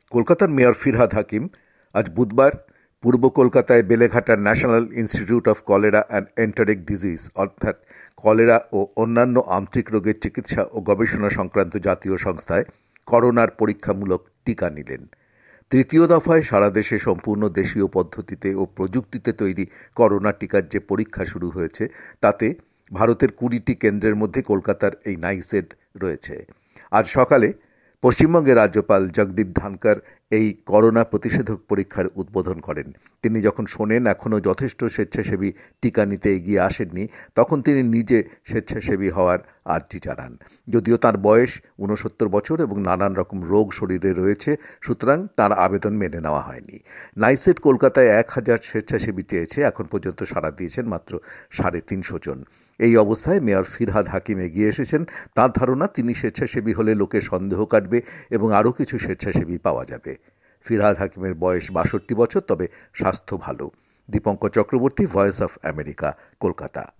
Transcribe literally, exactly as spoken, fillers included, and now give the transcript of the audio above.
কলকাতার মেয়র ফিরহাদ হাকিম আজ বুধবার পূর্ব কলকাতায় বেলেঘাটার national institute of cholera and enteric disease অর্থাৎ কলেরা ও অন্যান্য আন্ত্রিক রোগের চিকিৎসা ও গবেষণা সংক্রান্ত জাতীয় সংস্থায় করোনার পরীক্ষামূলক টিকা নিলেন। তৃতীয় দফায় সারা দেশে সম্পূর্ণ দেশীয় পদ্ধতিতে ও প্রযুক্তিতে তৈরি করোনা টিকার যে পরীক্ষা শুরু হয়েছে তাতে ভারতের কুড়িটি কেন্দ্রের মধ্যে কলকাতার এই নাইসেড রয়েছে। আজ সকালে পশ্চিমবঙ্গের রাজ্যপাল জগদীপ ধনকর এই করোনা প্রতিষেধক পরীক্ষার উদ্বোধন করেন। তিনি যখন শোনেন এখনও যথেষ্ট স্বেচ্ছাসেবী টিকা নিতে এগিয়ে আসেননি, তখন তিনি নিজে স্বেচ্ছাসেবী হওয়ার আর্জি জানান। যদিও তার বয়স ঊনসত্তর বছর এবং নানান রকম রোগ শরীরে রয়েছে, সুতরাং তার আবেদন মেনে নেওয়া হয়নি। নাইসেড কলকাতায় এক হাজার স্বেচ্ছাসেবী চেয়েছে, এখন পর্যন্ত সাড়া দিয়েছেন মাত্র সাড়ে তিনশো জন। এই অবস্থায় মেয়র ফিরহাদ হাকিম এগিয়ে এসেছেন। তাঁর ধারণা তিনি স্বেচ্ছাসেবী হলে লোকের সন্দেহ কাটবে এবং আরও কিছু স্বেচ্ছাসেবী পাওয়া যাবে। ফিরহাদ হাকিমের বয়স বাষট্টি বছর, তবে স্বাস্থ্য ভালো। Dipankar Chakraborty, voice of America, Kolkata.